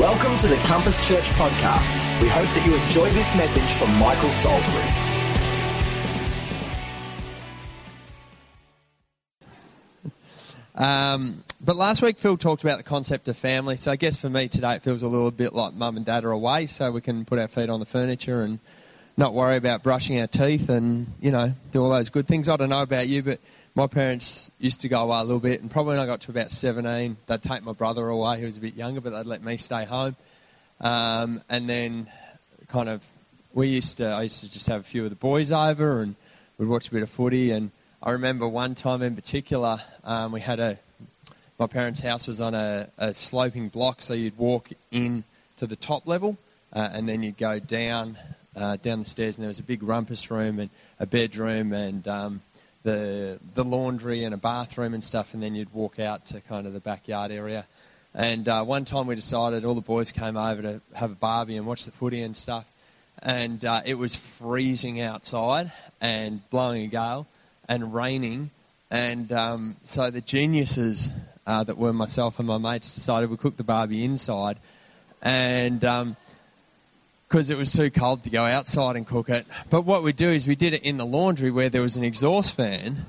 Welcome to the Compass Church podcast. We hope that you enjoy this message from Michael Salisbury. But last week Phil talked about the concept of family, so I guess for me today it feels a little bit like mum and dad are away, so we can put our feet on the furniture and not worry about brushing our teeth and, you know, do all those good things. I don't know about you, but my parents used to go away a little bit, and probably when I got to about 17, they'd take my brother away, who was a bit younger, but they'd let me stay home. And then kind of, I used to just have a few of the boys over, and we'd watch a bit of footy. And I remember one time in particular, my parents' house was on a sloping block, so you'd walk in to the top level, and then you'd go down the stairs, and there was a big rumpus room and a bedroom and the laundry and a bathroom and stuff, and then you'd walk out to kind of the backyard area. And one time we decided, all the boys came over to have a barbie and watch the footy and stuff, and it was freezing outside and blowing a gale and raining, and so the geniuses that were myself and my mates decided we'd cook the barbie inside, and because it was too cold to go outside and cook it. But what we do is we did it in the laundry where there was an exhaust fan.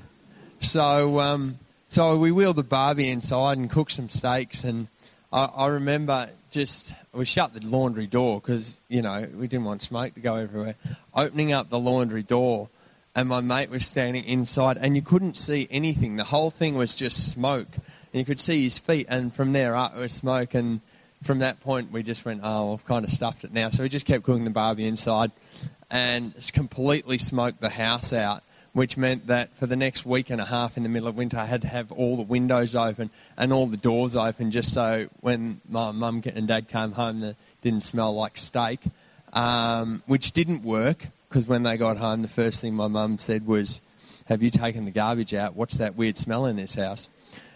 So we wheeled the barbie inside and cooked some steaks. And I remember we shut the laundry door because, you know, we didn't want smoke to go everywhere. Opening up the laundry door, and my mate was standing inside, and you couldn't see anything. The whole thing was just smoke. And you could see his feet, and from there up it was smoke. And from that point, we just went, oh, I've kind of stuffed it now. So we just kept cooking the barbie inside and just completely smoked the house out, which meant that for the next week and a half in the middle of winter, I had to have all the windows open and all the doors open just so when my mum and dad came home, it didn't smell like steak, which didn't work because when they got home, the first thing my mum said was, have you taken the garbage out? What's that weird smell in this house?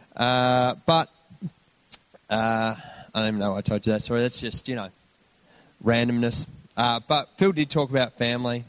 I don't even know why I told you that story. That's just, you know, randomness. But Phil did talk about family.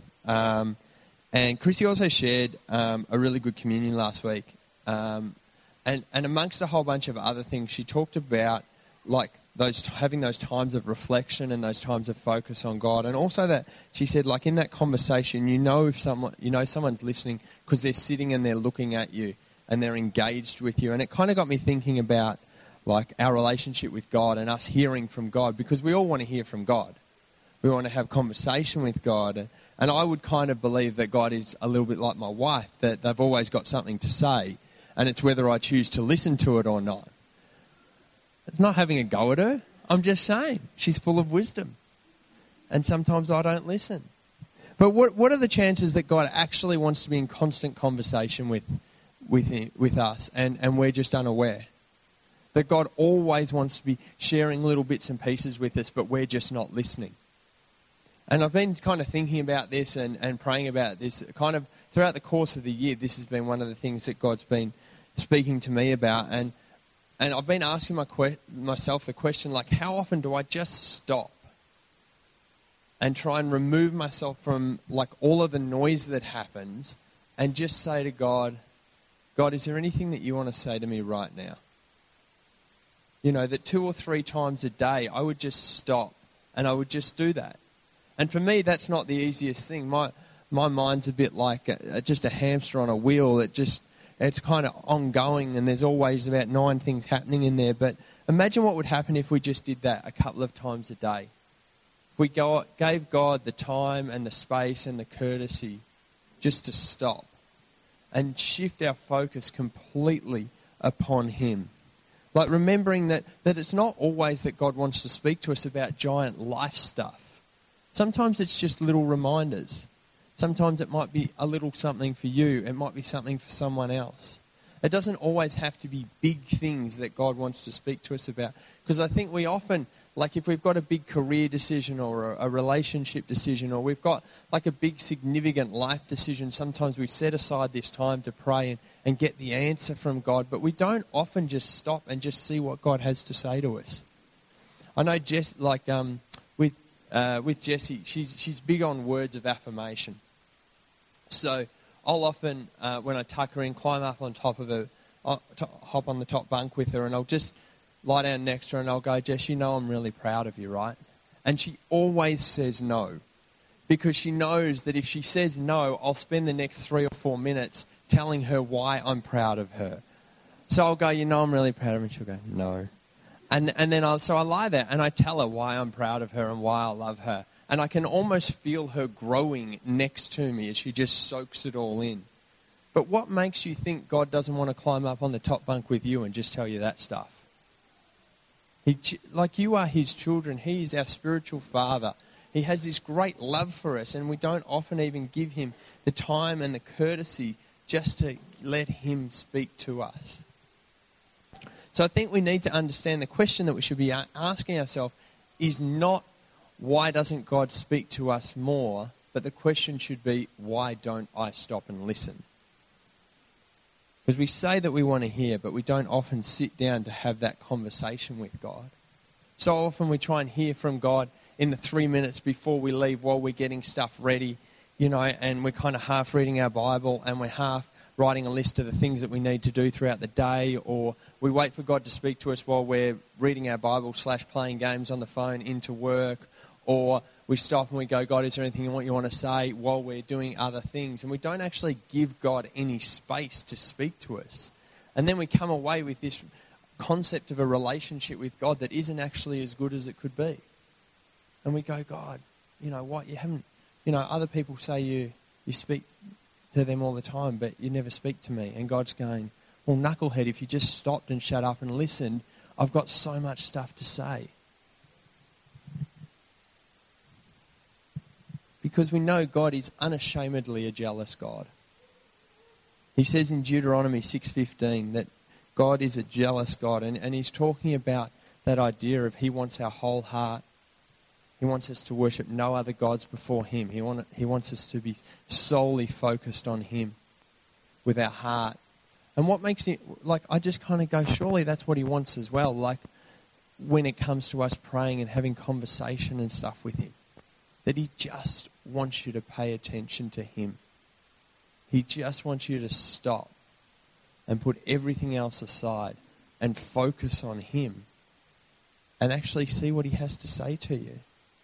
And Chrissy also shared a really good communion last week. And amongst a whole bunch of other things, she talked about like having those times of reflection and those times of focus on God. And also that she said, like in that conversation, if someone's listening because they're sitting and they're looking at you and they're engaged with you. And it kind of got me thinking about like our relationship with God and us hearing from God, because we all want to hear from God. We want to have conversation with God. And I would kind of believe that God is a little bit like my wife, that they've always got something to say, and it's whether I choose to listen to it or not. It's not having a go at her. I'm just saying, she's full of wisdom. And sometimes I don't listen. But what are the chances that God actually wants to be in constant conversation with us, and we're just unaware? That God always wants to be sharing little bits and pieces with us, but we're just not listening. And I've been kind of thinking about this and praying about this kind of throughout the course of the year. This has been one of the things that God's been speaking to me about. And I've been asking myself the question, like, how often do I just stop and try and remove myself from, like, all of the noise that happens and just say to God, God, is there anything that you want to say to me right now? You know, that 2 or 3 times a day, I would just stop and I would just do that. And for me, that's not the easiest thing. My mind's a bit like just a hamster on a wheel. It's kind of ongoing, and there's always about 9 things happening in there. But imagine what would happen if we just did that a couple of times a day. If we gave God the time and the space and the courtesy just to stop and shift our focus completely upon Him. Like remembering that it's not always that God wants to speak to us about giant life stuff. Sometimes it's just little reminders. Sometimes it might be a little something for you. It might be something for someone else. It doesn't always have to be big things that God wants to speak to us about. Because I think we often, like if we've got a big career decision or a relationship decision, or we've got like a big significant life decision, sometimes we set aside this time to pray and get the answer from God, but we don't often just stop and just see what God has to say to us. I know with Jessie, she's big on words of affirmation. So I'll often, when I tuck her in, climb up on top of her, hop on the top bunk with her, and I'll just lie down next to her and I'll go, Jess, you know I'm really proud of you, right? And she always says no, because she knows that if she says no, I'll spend the next 3 or 4 minutes telling her why I'm proud of her. So I'll go, you know I'm really proud of her, and she'll go, no. And then I lie there and I tell her why I'm proud of her and why I love her. And I can almost feel her growing next to me as she just soaks it all in. But what makes you think God doesn't want to climb up on the top bunk with you and just tell you that stuff? Like, you are his children. He is our spiritual father. He has this great love for us, and we don't often even give him the time and the courtesy just to let him speak to us. So I think we need to understand the question that we should be asking ourselves is not, why doesn't God speak to us more? But the question should be, why don't I stop and listen? Because we say that we want to hear, but we don't often sit down to have that conversation with God. So often we try and hear from God in the 3 minutes before we leave while we're getting stuff ready, and we're kind of half reading our Bible and we're half writing a list of the things that we need to do throughout the day, or we wait for God to speak to us while we're reading our Bible / playing games on the phone into work, or we stop and we go, God, is there anything you want to say, while we're doing other things? And we don't actually give God any space to speak to us. And then we come away with this concept of a relationship with God that isn't actually as good as it could be. And we go, God, what, you haven't, other people say you speak to them all the time, but you never speak to me. And God's going, well, knucklehead, if you just stopped and shut up and listened, I've got so much stuff to say. Because we know God is unashamedly a jealous God. He says in Deuteronomy 6:15 that God is a jealous God, and he's talking about that idea of he wants our whole heart. He wants us to worship no other gods before him. He wants us to be solely focused on him with our heart. And what makes it, I just kind of go, surely that's what he wants as well, when it comes to us praying and having conversation and stuff with him. That he just wants you to pay attention to him. He just wants you to stop and put everything else aside and focus on him and actually see what he has to say to you.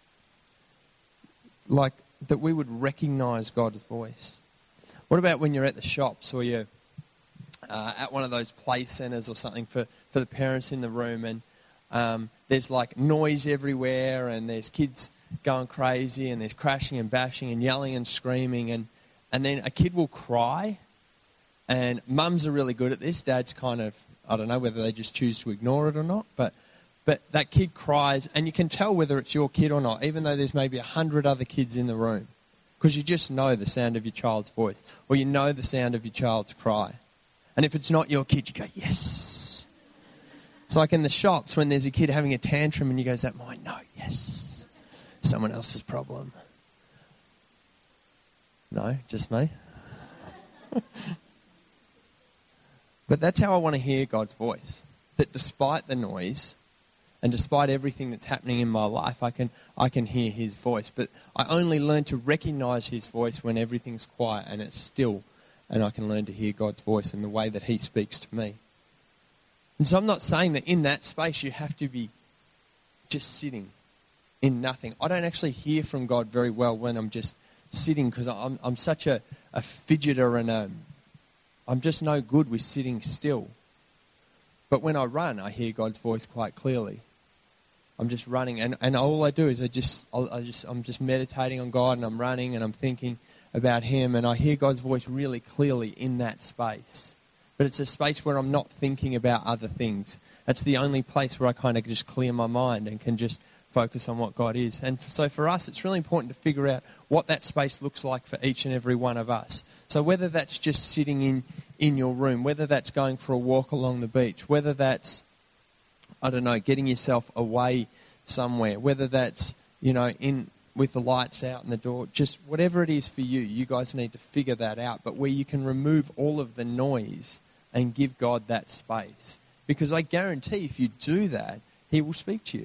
That we would recognize God's voice. What about when you're at the shops, or you're at one of those play centers or something for the parents in the room, and there's noise everywhere, and there's kids going crazy, and there's crashing and bashing and yelling and screaming, and then a kid will cry, and mums are really good at this. Dads kind of, I don't know whether they just choose to ignore it or not, but that kid cries, and you can tell whether it's your kid or not, even though there's maybe 100 other kids in the room, because you just know the sound of your child's voice, or you know the sound of your child's cry. And if it's not your kid, you go, yes. It's like in the shops when there's a kid having a tantrum and you go, is that mine? No, yes. Someone else's problem. No, just me. But that's how I want to hear God's voice. That despite the noise and despite everything that's happening in my life, I can hear his voice. But I only learn to recognize his voice when everything's quiet and it's still, and I can learn to hear God's voice in the way that he speaks to me. And so I'm not saying that in that space you have to be just sitting in nothing. I don't actually hear from God very well when I'm just sitting, because I'm such a fidgeter, and I'm just no good with sitting still. But when I run, I hear God's voice quite clearly. I'm just running, and all I do is I'm just meditating on God, and I'm running and I'm thinking about him, and I hear God's voice really clearly in that space. But it's a space where I'm not thinking about other things. That's the only place where I kind of just clear my mind and can just focus on what God is. And so for us, it's really important to figure out what that space looks like for each and every one of us. So whether that's just sitting in your room, whether that's going for a walk along the beach, whether that's, I don't know, getting yourself away somewhere, whether that's, in with the lights out and the door, just whatever it is for you, you guys need to figure that out. But where you can remove all of the noise and give God that space. Because I guarantee if you do that, he will speak to you.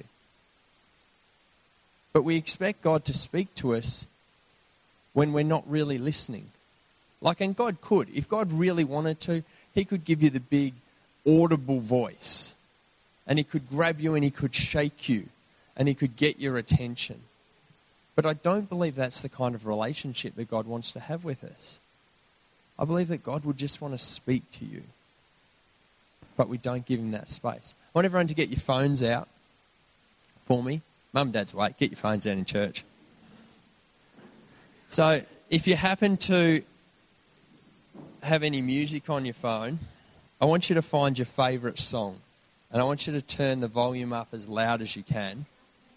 But we expect God to speak to us when we're not really listening. And God could. If God really wanted to, he could give you the big audible voice. and he could grab you and he could shake you and he could get your attention. But I don't believe that's the kind of relationship that God wants to have with us. I believe that God would just want to speak to you, but we don't give him that space. I want everyone to get your phones out for me. Mum and Dad's awake. Get your phones out in church. So if you happen to have any music on your phone, I want you to find your favourite song. And I want you to turn the volume up as loud as you can.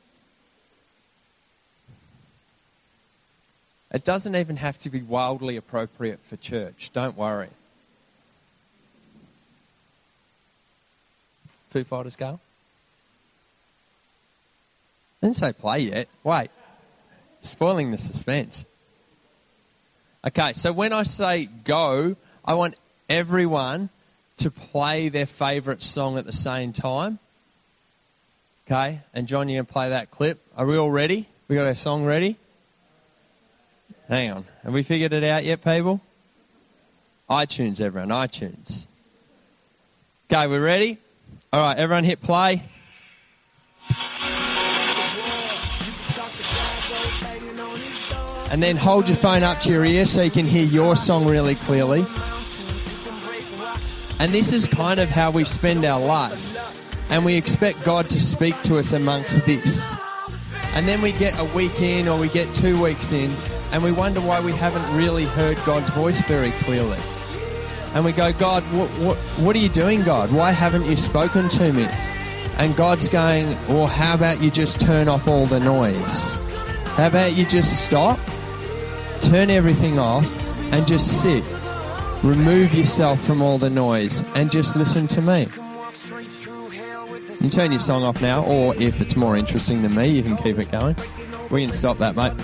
It doesn't even have to be wildly appropriate for church. Don't worry. Foo Fighters go? I didn't say play yet. Wait. Spoiling the suspense. Okay, so when I say go, I want everyone to play their favourite song at the same time. Okay, and John, you're going to play that clip. Are we all ready? We got our song ready? Hang on. Have we figured it out yet, people? iTunes, everyone, iTunes. Okay, we're ready? All right, everyone hit play. And then hold your phone up to your ear so you can hear your song really clearly. And this is kind of how we spend our life. And we expect God to speak to us amongst this. And then we get a week in or we get 2 weeks in and we wonder why we haven't really heard God's voice very clearly. And we go, God, what are you doing, God? Why haven't you spoken to me? And God's going, well, how about you just turn off all the noise? How about you just stop, turn everything off, and just sit. Remove yourself from all the noise and just listen to me. You can turn your song off now, or if it's more interesting than me, you can keep it going. We can stop that, mate.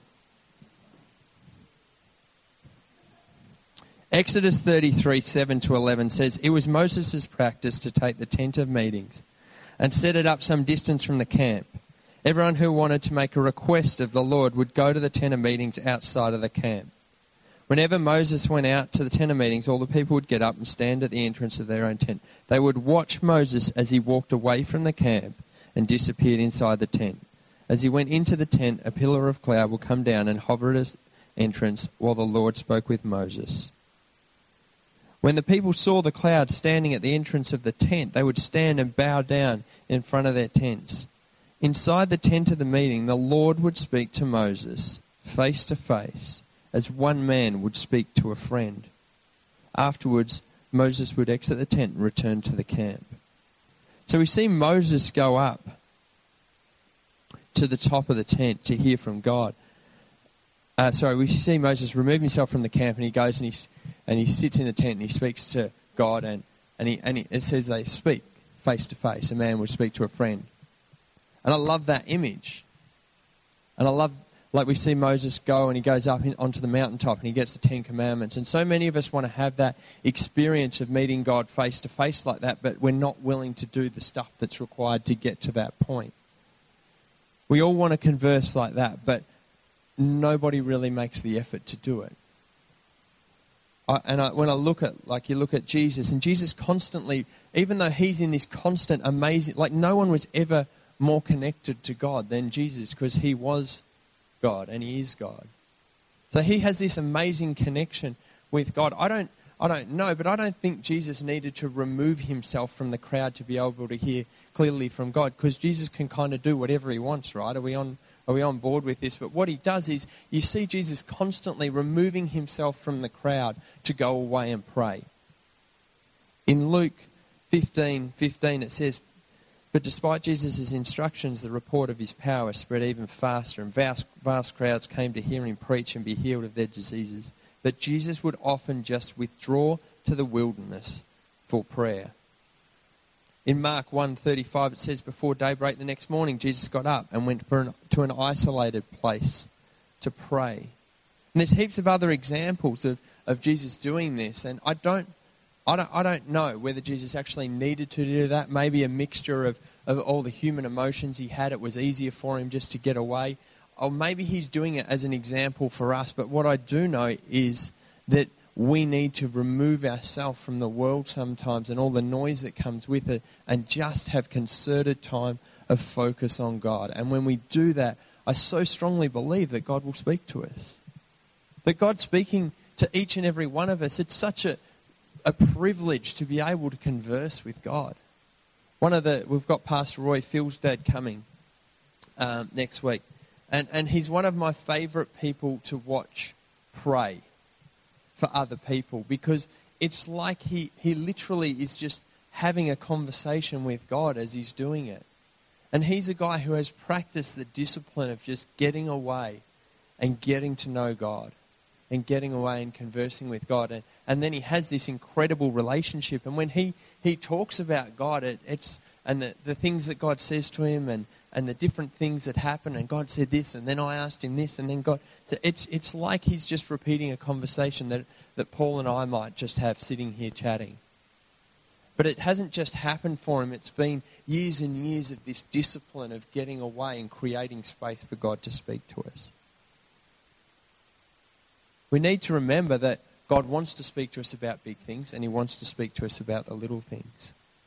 Exodus 33, 7-11 says, it was Moses' practice to take the tent of meetings and set it up some distance from the camp. Everyone who wanted to make a request of the Lord would go to the tent of meetings outside of the camp. Whenever Moses went out to the tent of meetings, all the people would get up and stand at the entrance of their own tent. They would watch Moses as he walked away from the camp and disappeared inside the tent. As he went into the tent, a pillar of cloud would come down and hover at his entrance while the Lord spoke with Moses. When the people saw the cloud standing at the entrance of the tent, they would stand and bow down in front of their tents. Inside the tent of the meeting, the Lord would speak to Moses face to face, as one man would speak to a friend. Afterwards, Moses would exit the tent and return to the camp. So we see Moses go up to the top of the tent to hear from God. We see Moses remove himself from the camp and he goes and he sits in the tent and he speaks to God and it says they speak face to face. A man would speak to a friend. And I love that image. And I love, like we see Moses go and he goes up onto the mountaintop and he gets the 10 Commandments. And so many of us want to have that experience of meeting God face to face like that, but we're not willing to do the stuff that's required to get to that point. We all want to converse like that, but nobody really makes the effort to do it. When I look at, like you look at Jesus, and Jesus constantly, even though he's in this constant amazing, like no one was ever more connected to God than Jesus because he was God and he is God. So he has this amazing connection with God. I don't know, but I don't think Jesus needed to remove himself from the crowd to be able to hear clearly from God, because Jesus can kind of do whatever he wants, right? Are we on board with this? But what he does is you see Jesus constantly removing himself from the crowd to go away and pray. In Luke 15:15 it says, but despite Jesus' instructions, the report of his power spread even faster, and vast crowds came to hear him preach and be healed of their diseases. But Jesus would often just withdraw to the wilderness for prayer. In Mark 1:35 it says, before daybreak the next morning, Jesus got up and went to an isolated place to pray. And there's heaps of other examples of Jesus doing this, and I don't know whether Jesus actually needed to do that. Maybe a mixture of all the human emotions he had. It was easier for him just to get away. Or maybe he's doing it as an example for us. But what I do know is that we need to remove ourselves from the world sometimes and all the noise that comes with it and just have concerted time of focus on God. And when we do that, I so strongly believe that God will speak to us. That God's speaking to each and every one of us. It's such a privilege to be able to converse with God. We've got Pastor Roy, Phil's dad, coming next week. And he's one of my favourite people to watch pray for other people, because it's like he literally is just having a conversation with God as he's doing it. And he's a guy who has practiced the discipline of just getting away and getting to know God and getting away and conversing with God. And then he has this incredible relationship. And when he talks about God, and the things that God says to him and the different things that happen, and God said this, and then I asked him this, and then God... It's like he's just repeating a conversation that Paul and I might just have sitting here chatting. But it hasn't just happened for him. It's been years and years of this discipline of getting away and creating space for God to speak to us. We need to remember that God wants to speak to us about big things, and he wants to speak to us about the little things.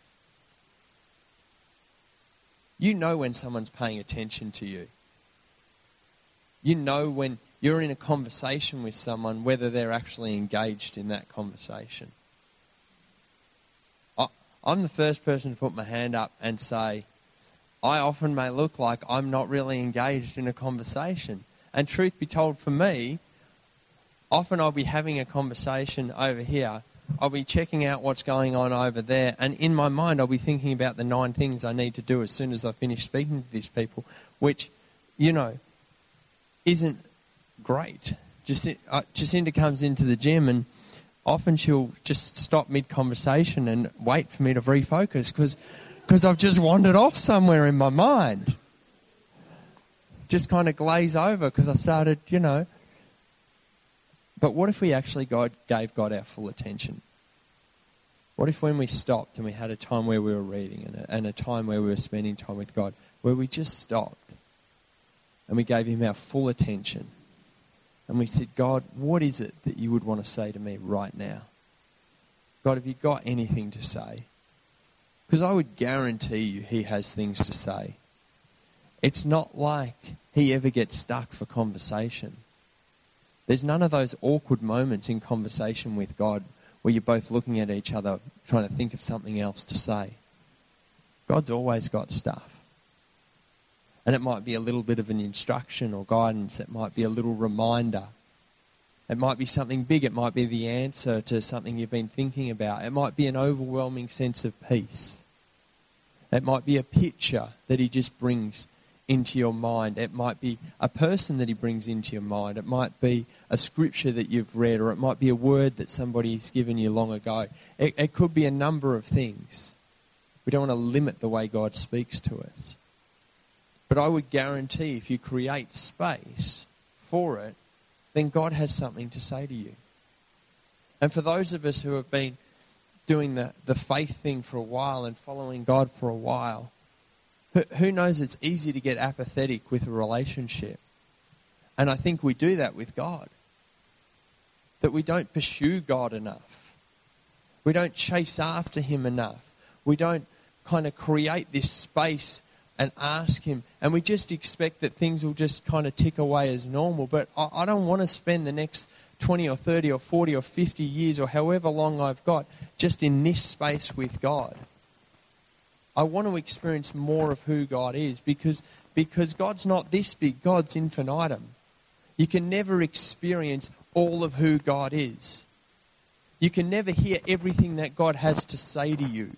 You know when someone's paying attention to you. You know when you're in a conversation with someone whether they're actually engaged in that conversation. I'm the first person to put my hand up and say, I often may look like I'm not really engaged in a conversation. And truth be told, for me, often I'll be having a conversation over here. I'll be checking out what's going on over there. And in my mind, I'll be thinking about the 9 things I need to do as soon as I finish speaking to these people, which, isn't great. Jacinta comes into the gym, and often she'll just stop mid-conversation and wait for me to refocus because I've just wandered off somewhere in my mind. Just kind of glaze over because I started, But what if we actually gave God our full attention? What if when we stopped and we had a time where we were reading and a time where we were spending time with God, where we just stopped and we gave him our full attention and we said, God, what is it that you would want to say to me right now? God, have you got anything to say? Because I would guarantee you he has things to say. It's not like he ever gets stuck for conversation. There's none of those awkward moments in conversation with God where you're both looking at each other trying to think of something else to say. God's always got stuff. And it might be a little bit of an instruction or guidance. It might be a little reminder. It might be something big. It might be the answer to something you've been thinking about. It might be an overwhelming sense of peace. It might be a picture that he just brings into your mind. It might be a person that he brings into your mind. It might be a scripture that you've read, or it might be a word that somebody's given you long ago. It could be a number of things. We don't want to limit the way God speaks to us. But I would guarantee if you create space for it, then God has something to say to you. And for those of us who have been doing the faith thing for a while and following God for a while, who knows, it's easy to get apathetic with a relationship. And I think we do that with God. That we don't pursue God enough. We don't chase after him enough. We don't kind of create this space and ask him. And we just expect that things will just kind of tick away as normal. But I don't want to spend the next 20 or 30 or 40 or 50 years or however long I've got just in this space with God. I want to experience more of who God is because God's not this big. God's infinitum. You can never experience all of who God is. You can never hear everything that God has to say to you.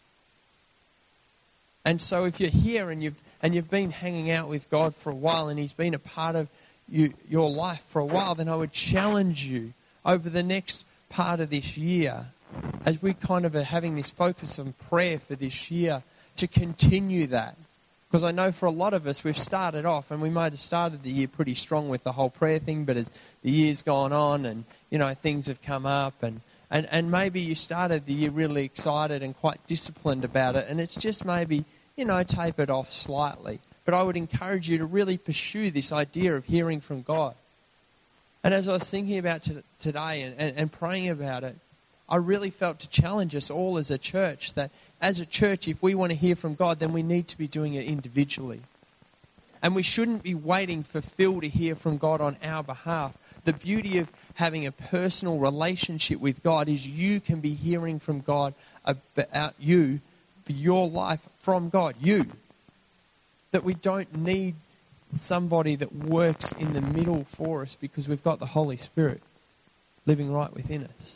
And so if you're here and you've been hanging out with God for a while and he's been a part of your life for a while, then I would challenge you over the next part of this year, as we kind of are having this focus on prayer for this year, to continue that. Because I know for a lot of us, we've started off, and we might have started the year pretty strong with the whole prayer thing, but as the year's gone on and, things have come up, and maybe you started the year really excited and quite disciplined about it, and it's just maybe, tapered off slightly. But I would encourage you to really pursue this idea of hearing from God. And as I was thinking about today and praying about it, I really felt to challenge us all as a church that as a church, if we want to hear from God, then we need to be doing it individually. And we shouldn't be waiting for Phil to hear from God on our behalf. The beauty of having a personal relationship with God is you can be hearing from God about you, for your life from God, you. That we don't need somebody that works in the middle for us because we've got the Holy Spirit living right within us.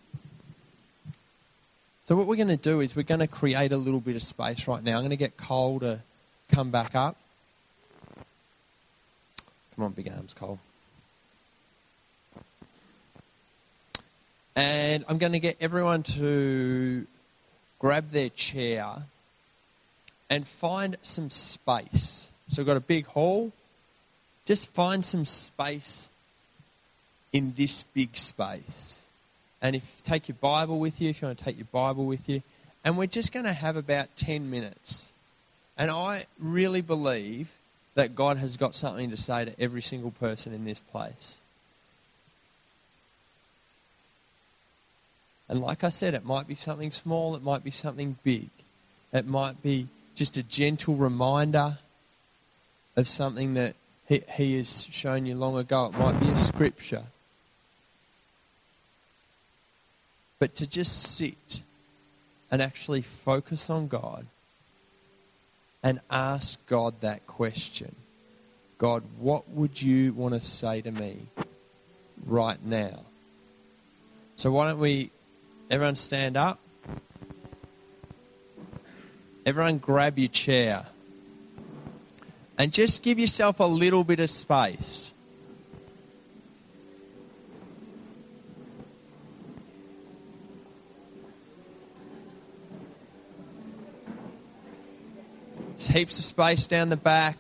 So what we're going to do is we're going to create a little bit of space right now. I'm going to get Cole to come back up. Come on, big arms, Cole. And I'm going to get everyone to grab their chair and find some space. So we've got a big hall. Just find some space in this big space. And take your Bible with you, if you want to take your Bible with you. And we're just going to have about 10 minutes. And I really believe that God has got something to say to every single person in this place. And like I said, it might be something small, it might be something big. It might be just a gentle reminder of something that he has shown you long ago. It might be a scripture. But to just sit and actually focus on God and ask God that question. God, what would you want to say to me right now? So why don't we, everyone stand up. Everyone grab your chair. And just give yourself a little bit of space. There's heaps of space down the back.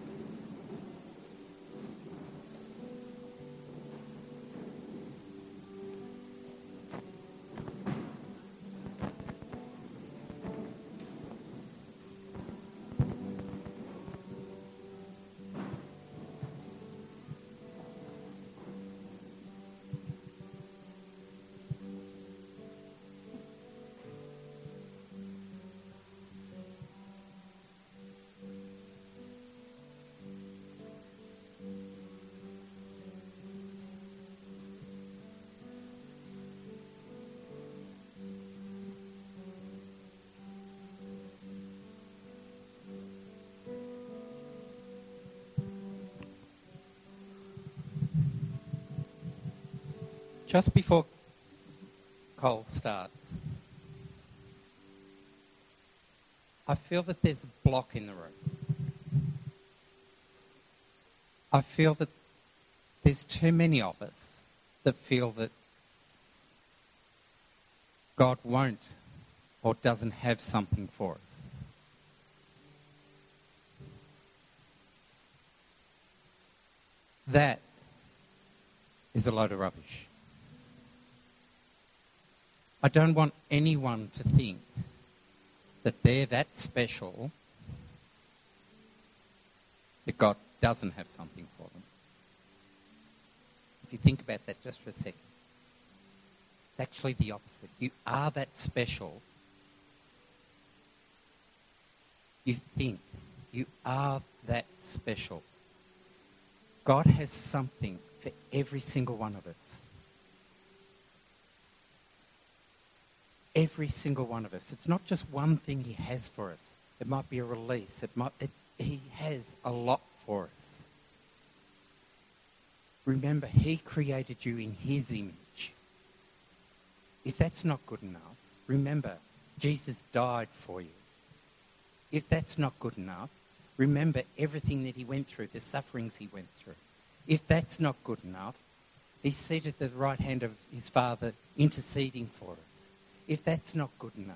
Just before Cole starts, I feel that there's a block in the room. I feel that there's too many of us that feel that God won't or doesn't have something for us. That is a load of rubbish. I don't want anyone to think that they're that special that God doesn't have something for them. If you think about that just for a second, it's actually the opposite. You are that special. You think you are that special. God has something for every single one of us. Every single one of us. It's not just one thing he has for us. It might be a release. He has a lot for us. Remember, he created you in his image. If that's not good enough, remember, Jesus died for you. If that's not good enough, remember everything that he went through, the sufferings he went through. If that's not good enough, he's seated at the right hand of his Father, interceding for us. If that's not good enough,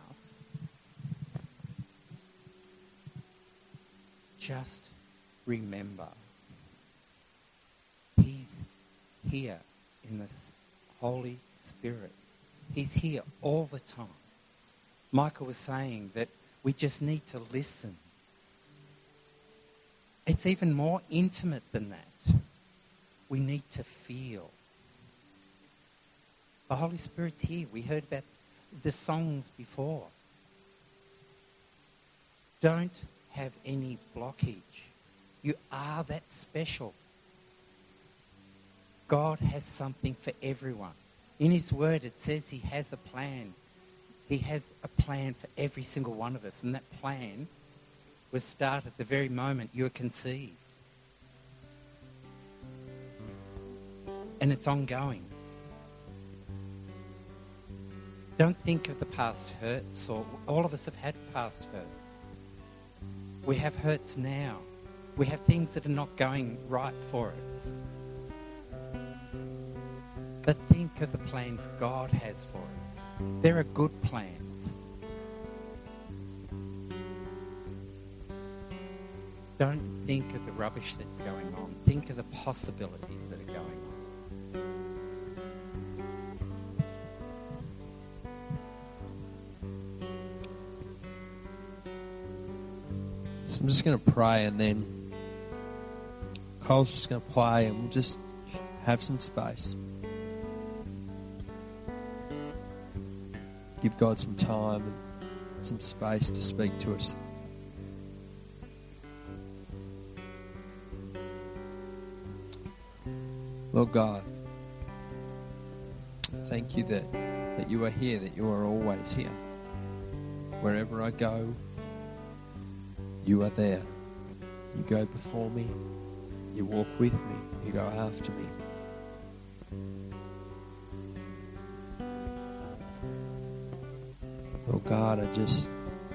just remember, he's here in the Holy Spirit. He's here all the time. Michael was saying that we just need to listen. It's even more intimate than that. We need to feel. The Holy Spirit's here. We heard about the songs before. Don't have any blockage. You are that special. God has something for everyone. In his word it says he has a plan. He has a plan for every single one of us. And that plan was started the very moment you were conceived. And it's ongoing. Don't think of the past hurts, or all of us have had past hurts. We have hurts now. We have things that are not going right for us. But think of the plans God has for us. There are good plans. Don't think of the rubbish that's going on. Think of the possibilities that are going on. So I'm just going to pray, and then Cole's just going to play, and we'll just have some space. Give God some time and some space to speak to us. Lord God, thank you that you are here, that you are always here. Wherever I go, you are there. You go before me. You walk with me. You go after me. Lord God, I just,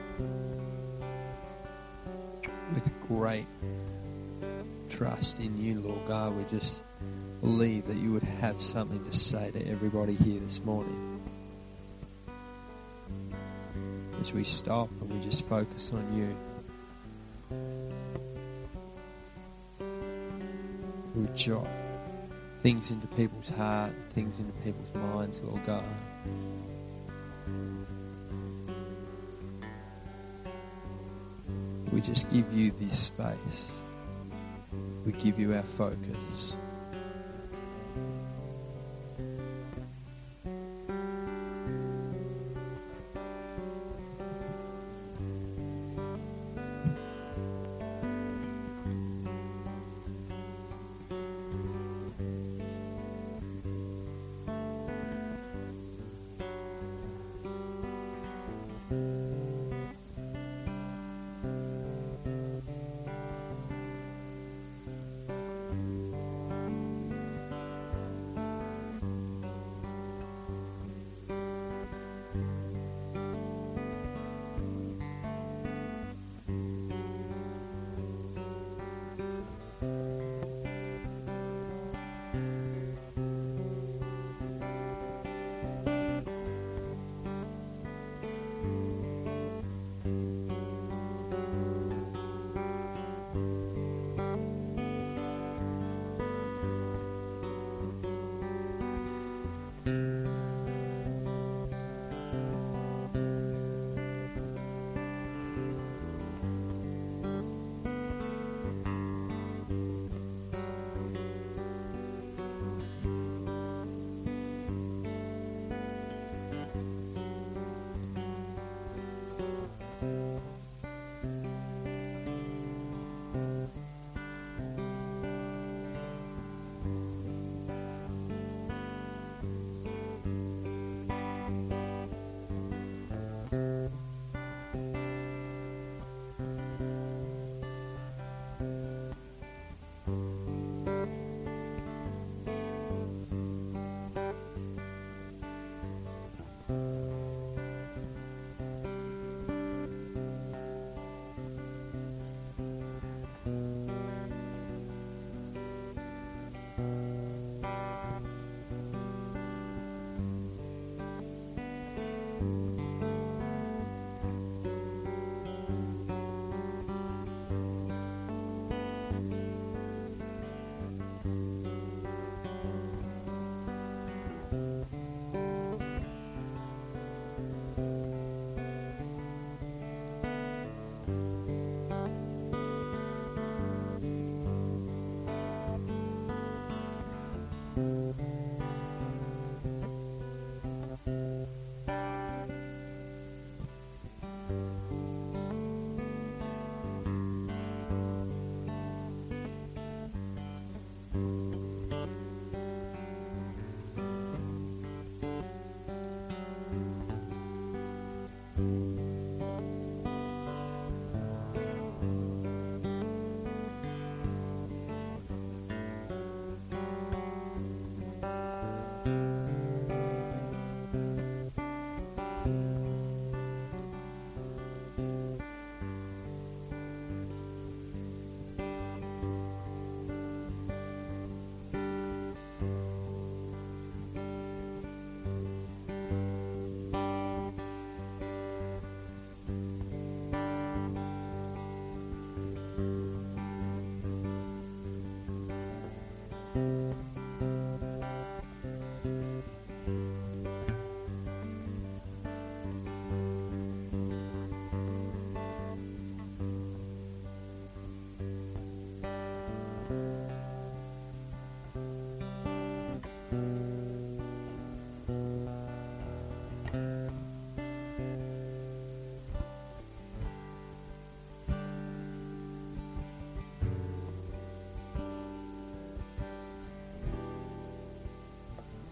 with great trust in you, Lord God, we just believe that you would have something to say to everybody here this morning. As we stop and we just focus on you. We would jot things into people's heart, things into people's minds, Lord God. We just give you this space. We give you our focus.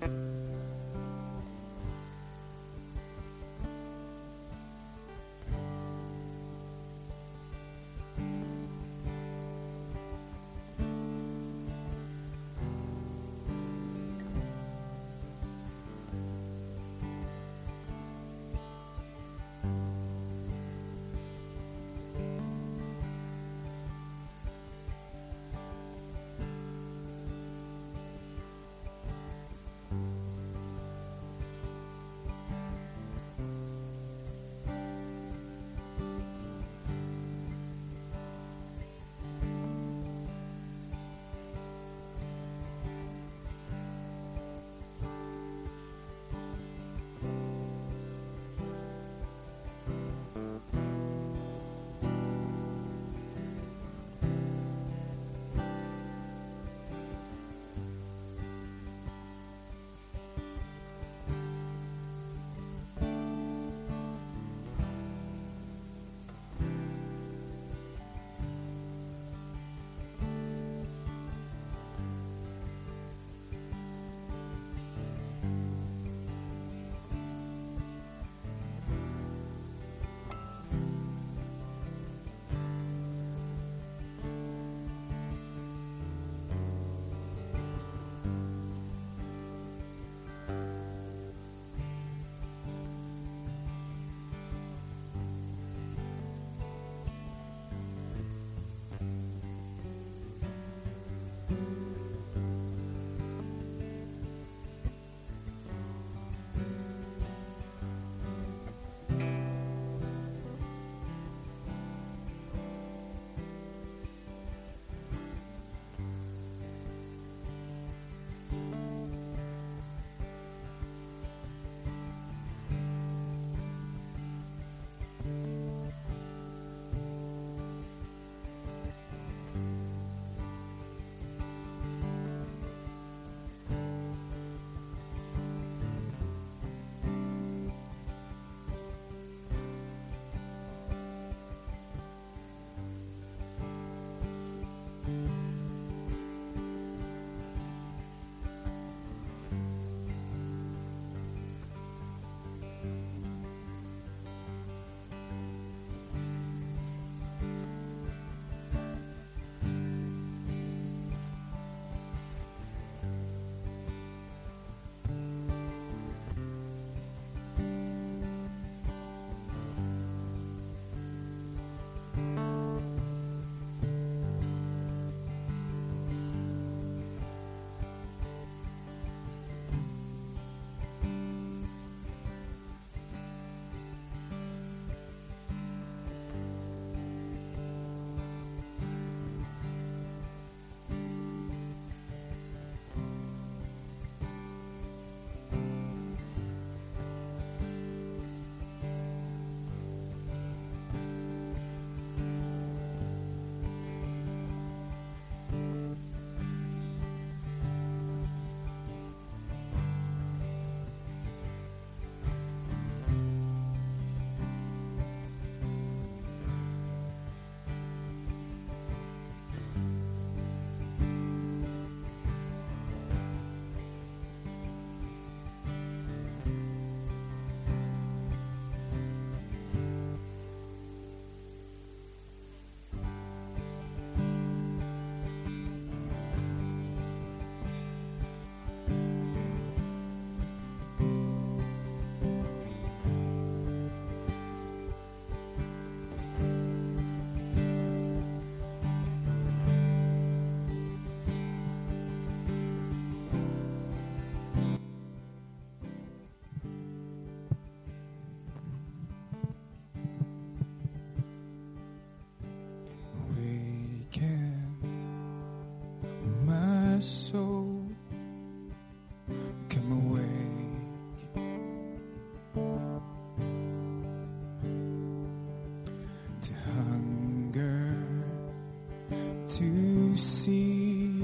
to seek,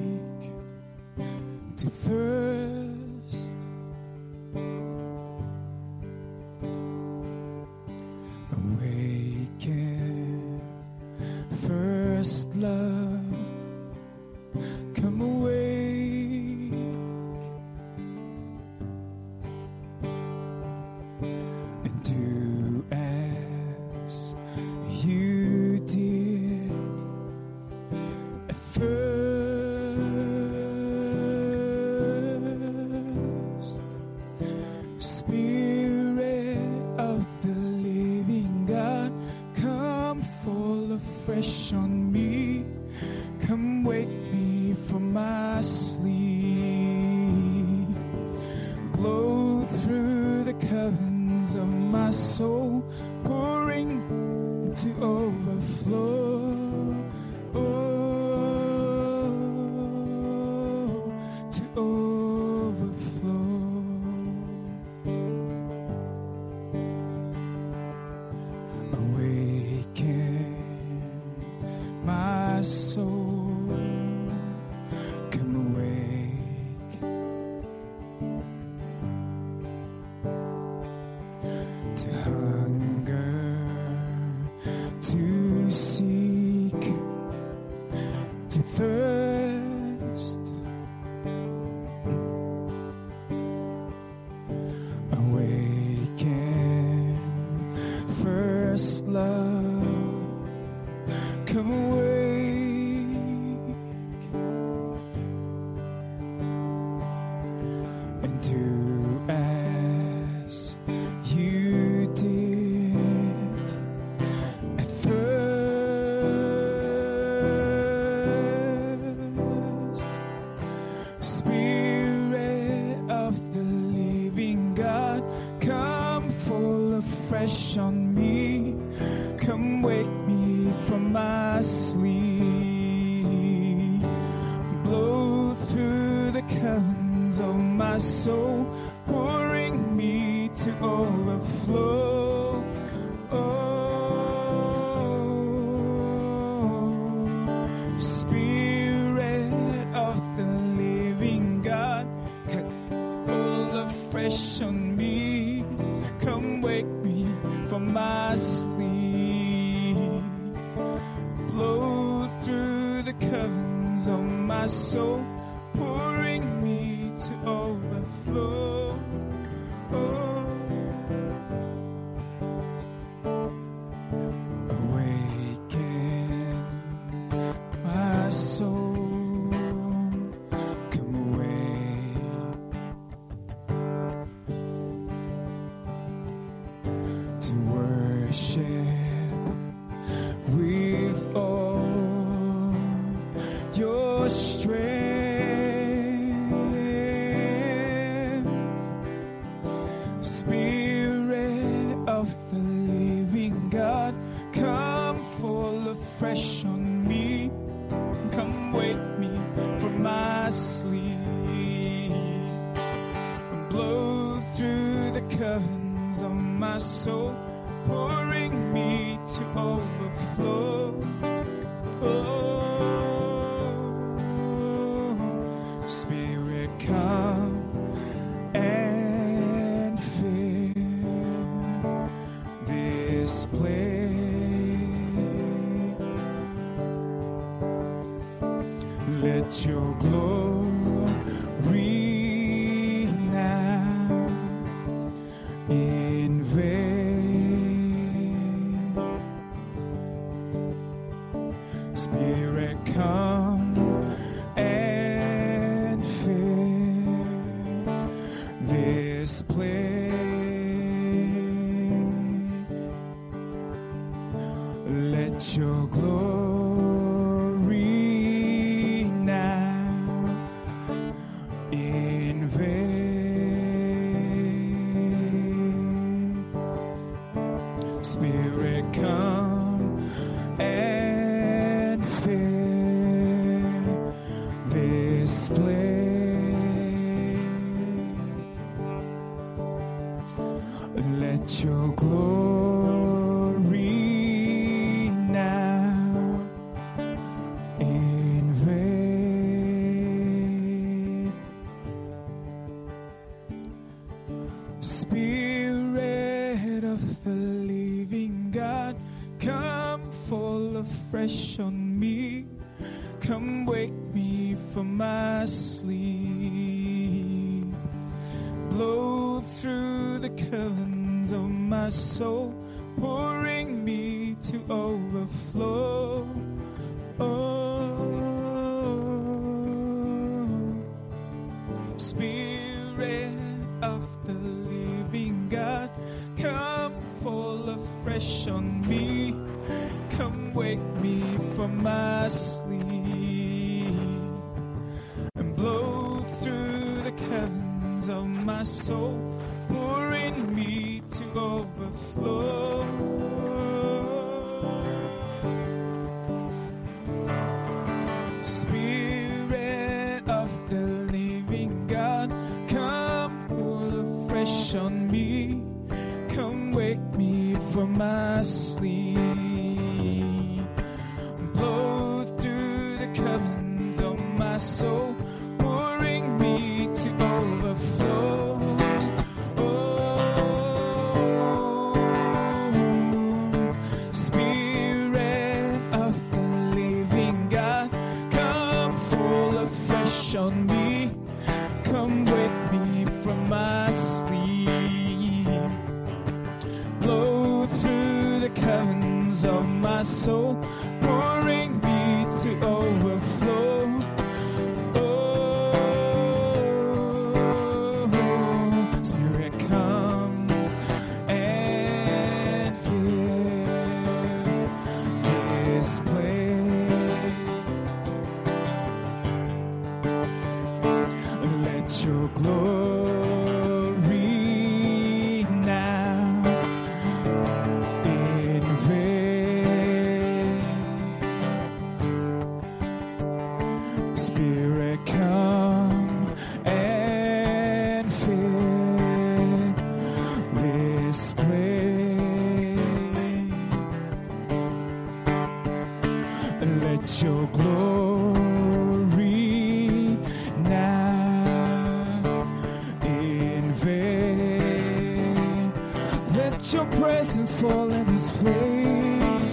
to thirst. Awaken, first love, come awake. afresh on me. Come wake me from my sleep. Blow through the curtains of my soul, pouring to overflow. To overflow. Awaken my soul, come awake to hunger, to seek, to thirst. Awaken, first love, come awake and do as you did at first. Spirit of the living God, come fall afresh on me. Come wake me from my sleep. Blow through the curtains of my soul, pouring me to overflow. Spirit of the living God, fall afresh on me. Come wake me from my sleep. Blow through the curtains of my soul, pouring me to overflow. Awaken my soul, come away to worship with all your strength. Spirit of the living God, come fall afresh on me. Come wake me from my sleep. Blow through the curtains of my soul, pouring me to overflow. Spirit, come and fill this place. Let your glory now invade. Spirit, come and fill this place. Let your glory now invade. Spirit, come and fill this place. Let your glory now invade. Spirit of the living God, come fall afresh on me. Come wake me from my sleep. Blow through the curtains of my soul, pouring me to overflow. Spirit of the living God, come fall afresh on me. Come wake me from my sleep and blow through the caverns of my soul, pour in me to overflow. Spirit of the living God, come pour afresh on me. Come wake me from my sleep. Blow through the caverns of my soul, pouring me to overflow. Oh, Spirit of the living God, come fall afresh on me. Come wake me from my sleep. Blow through the caverns of my soul, pouring me to overflow. Oh, Spirit, come and fill this place. Let your glory now invade. Spirit, come and fill this place. Let your glory now invade. Let your presence fall in this place.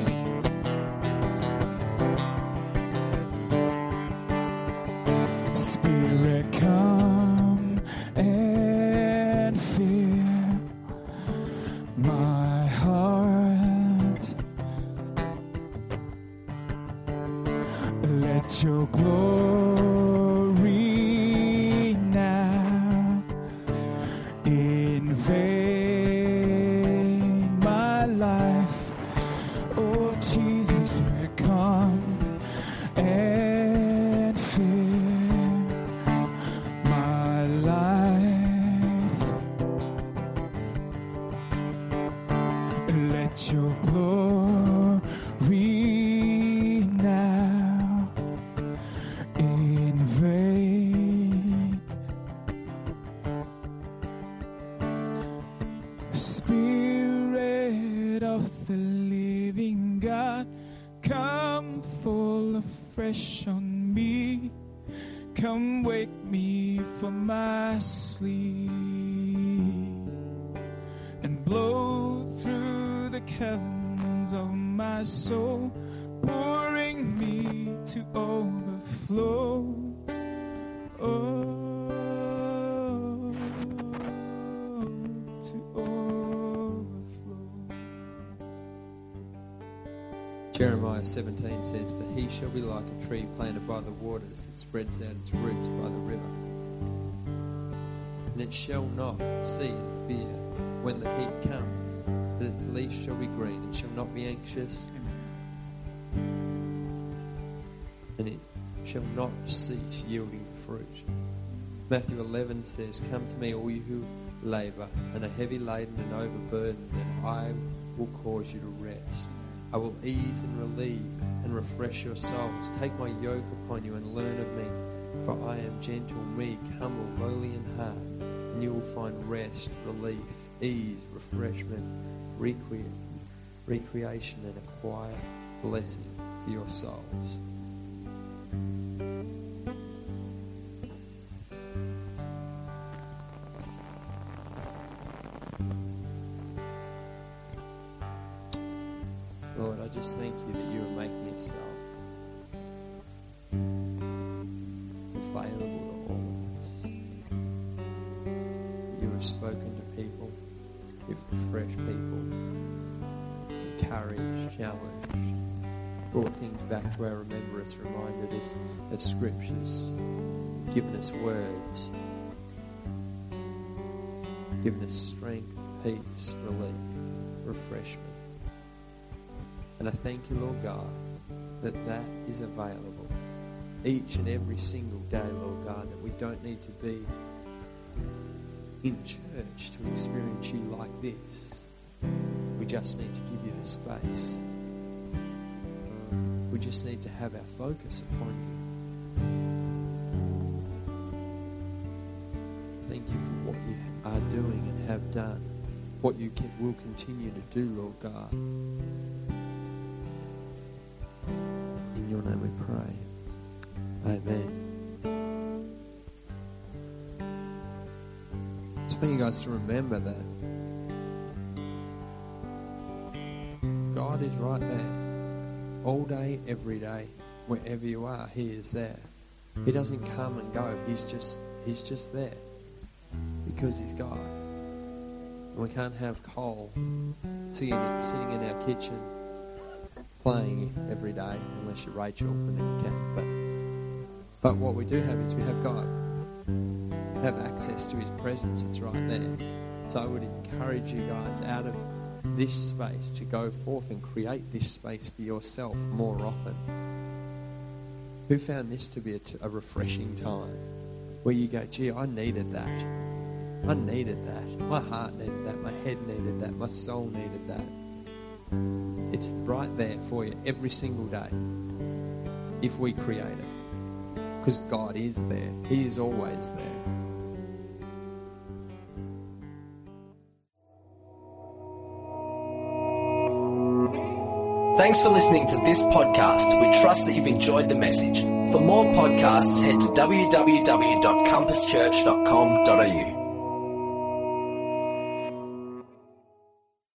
Spirit, come and fill my heart. Let your glory now invade my life. Oh, Jesus, Spirit, come and fill my life. Let your glory now invade. Spirit of the living God, come fall afresh on me. Come wake me from my sleep and blow through the caverns of my soul, pouring me to overflow. Oh, to overflow. Jeremiah 17 says, "For he shall be like a tree planted by the waters that spreads out its roots by the river. And it shall not see and fear when the heat comes, but its leaf shall be green. It shall not be anxious, and it shall not cease yielding fruit." Matthew 11 says, "Come to me, all you who labour and are heavy laden and overburdened, and I will cause you to rest. I will ease and relieve and refresh your souls. Take my yoke upon you and learn of me, for I am gentle, meek, humble, lowly in heart, and you will find rest, relief, ease, refreshment, recreation, and a quiet blessing for your souls." Lord, I just thank you that you are making yourself available to all of us. You have spoken to people, you've refreshed people, encouraged, challenged, brought things back to our remembrance, reminded us of scriptures, given us words, given us strength, peace, relief, refreshment. And I thank you, Lord God, that that is available each and every single day, Lord God, that we don't need to be in church to experience you like this. We just need to give you the space. We just need to have our focus upon you. Thank you for what you are doing and have done, what you will continue to do, Lord God. In your name we pray. Amen. I just want you guys to remember that God is right there. All day, every day, wherever you are, He is there. He doesn't come and go. He's just there. Because He's God. And we can't have Cole sitting in our kitchen playing every day, unless you're Rachel, and then you can. But what we do have is we have God. We have access to His presence. It's right there. So I would encourage you guys out of this space to go forth and create this space for yourself more often. Who found this to be a refreshing time where you go, gee, I needed that. I needed that. My heart needed that. My head needed that. My soul needed that. It's right there for you every single day if we create it. Because God is there. He is always there. Thanks for listening to this podcast. We trust that you've enjoyed the message. For more podcasts, head to www.compasschurch.com.au.